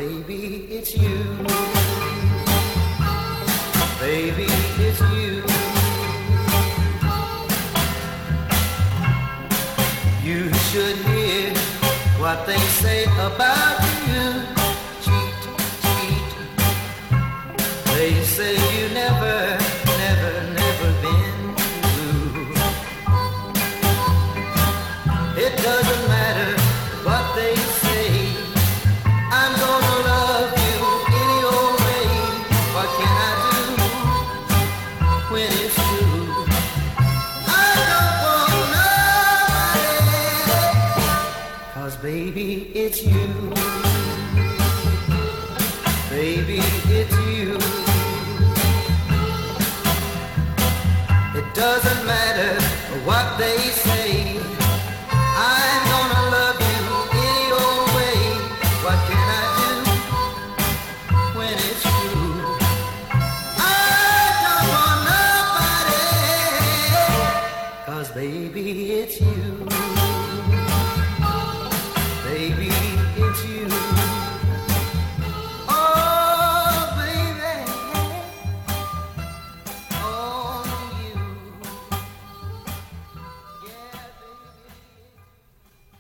baby, it's you. Baby, it's you. You should hear what they say about you. Cheat, cheat. They say you never, never, never been blue. It doesn't matter what they say. I'm gonna love you any old way. What can I do when it's true? I don't want nobody, 'cause baby, it's you. Baby, it's you. It doesn't matter what they say. I'm gonna love you any old way. What can I do when it's true? I don't want nobody, 'cause baby, it's you.